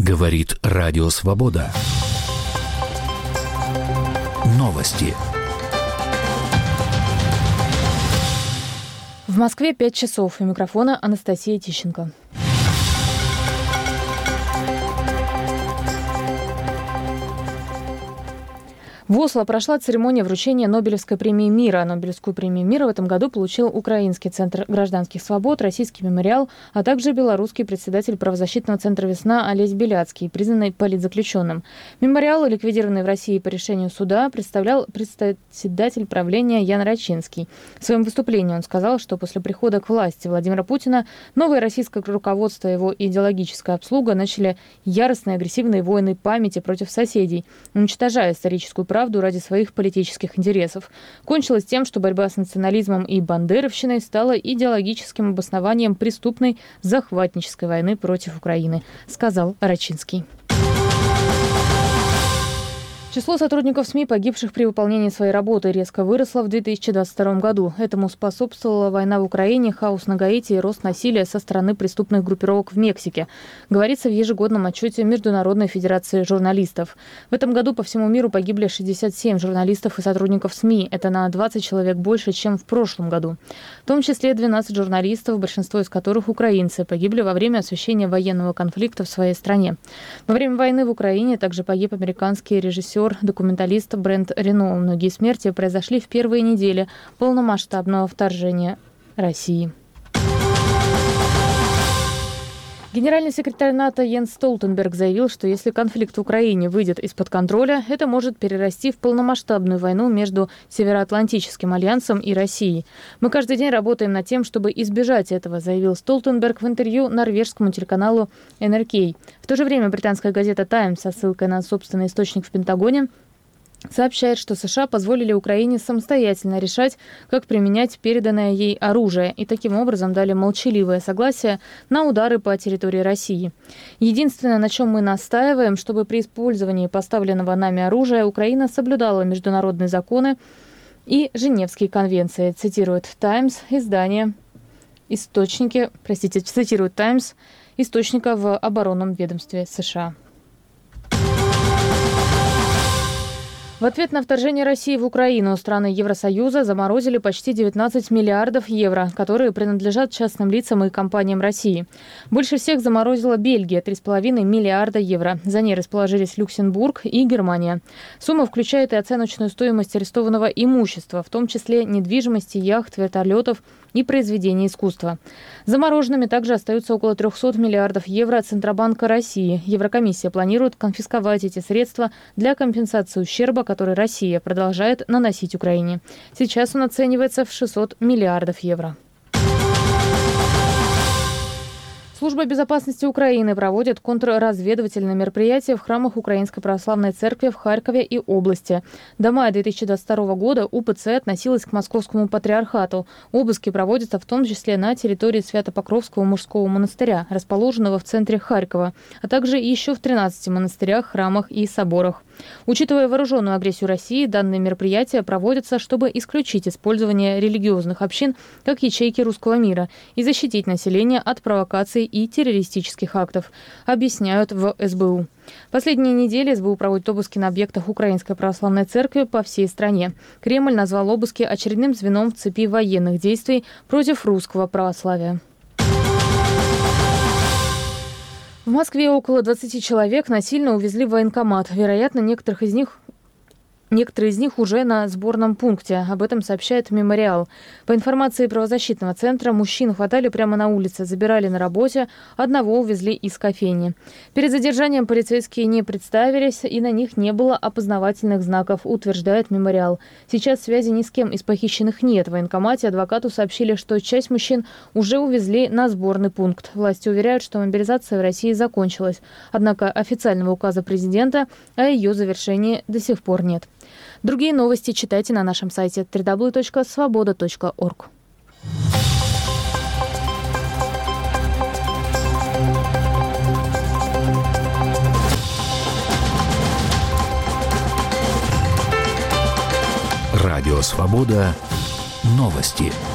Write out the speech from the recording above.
Говорит Радио Свобода. Новости. В Москве 5 часов. У микрофона Анастасия Тищенко. В Осло прошла церемония вручения Нобелевской премии мира. Нобелевскую премию мира в этом году получил Украинский центр гражданских свобод, Российский мемориал, а также белорусский председатель правозащитного центра «Весна» Олесь Беляцкий, признанный политзаключенным. Мемориал, ликвидированный в России по решению суда, представлял председатель правления Ян Рачинский. В своем выступлении он сказал, что после прихода к власти Владимира Путина новое российское руководство и его идеологическая обслуга начали яростные агрессивные войны памяти против соседей, уничтожая историческую правду ради своих политических интересов. Кончилось тем, что борьба с национализмом и бандеровщиной стала идеологическим обоснованием преступной захватнической войны против Украины, сказал Рачинский. Число сотрудников СМИ, погибших при выполнении своей работы, резко выросло в 2022 году. Этому способствовала война в Украине, хаос на Гаити и рост насилия со стороны преступных группировок в Мексике, говорится в ежегодном отчете Международной федерации журналистов. В этом году по всему миру погибли 67 журналистов и сотрудников СМИ. Это на 20 человек больше, чем в прошлом году. В том числе 12 журналистов, большинство из которых украинцы, погибли во время освещения военного конфликта в своей стране. Во время войны в Украине также погиб американский режиссер, документалист Брент Рено. Многие смерти произошли в первые недели полномасштабного вторжения России. Генеральный секретарь НАТО Йенс Столтенберг заявил, что если конфликт в Украине выйдет из-под контроля, это может перерасти в полномасштабную войну между Североатлантическим альянсом и Россией. «Мы каждый день работаем над тем, чтобы избежать этого», заявил Столтенберг в интервью норвежскому телеканалу NRK. В то же время британская газета «Таймс» со ссылкой на собственный источник в Пентагоне сообщает, что США позволили Украине самостоятельно решать, как применять переданное ей оружие, и таким образом дали молчаливое согласие на удары по территории России. Единственное, на чем мы настаиваем, чтобы при использовании поставленного нами оружия Украина соблюдала международные законы и Женевские конвенции, цитирует «Таймс» цитирует «Таймс» источника в оборонном ведомстве США. В ответ на вторжение России в Украину страны Евросоюза заморозили почти 19 миллиардов евро, которые принадлежат частным лицам и компаниям России. Больше всех заморозила Бельгия – 3,5 миллиарда евро. За ней расположились Люксембург и Германия. Сумма включает и оценочную стоимость арестованного имущества, в том числе недвижимости, яхт, вертолетов и произведений искусства. Замороженными также остаются около 300 миллиардов евро от Центробанка России. Еврокомиссия планирует конфисковать эти средства для компенсации ущерба, который Россия продолжает наносить Украине. Сейчас он оценивается в 600 миллиардов евро. Служба безопасности Украины проводит контрразведывательные мероприятия в храмах Украинской православной церкви в Харькове и области. До мая 2022 года УПЦ относилась к Московскому патриархату. Обыски проводятся в том числе на территории Свято-Покровского мужского монастыря, расположенного в центре Харькова, а также еще в 13 монастырях, храмах и соборах. Учитывая вооруженную агрессию России, данные мероприятия проводятся, чтобы исключить использование религиозных общин как ячейки русского мира и защитить население от провокаций и террористических актов, объясняют в СБУ. Последние недели СБУ проводит обыски на объектах Украинской православной церкви по всей стране. Кремль назвал обыски очередным звеном в цепи военных действий против русского православия. В Москве около 20 человек насильно увезли в военкомат. Вероятно, некоторые из них уже на сборном пункте. Об этом сообщает «Мемориал». По информации правозащитного центра, мужчин хватали прямо на улице, забирали на работе, одного увезли из кофейни. Перед задержанием полицейские не представились, и на них не было опознавательных знаков, утверждает «Мемориал». Сейчас связи ни с кем из похищенных нет. В военкомате адвокату сообщили, что часть мужчин уже увезли на сборный пункт. Власти уверяют, что мобилизация в России закончилась. Однако официального указа президента о ее завершении до сих пор нет. Другие новости читайте на нашем сайте www.svoboda.org. Радио «Свобода». Новости.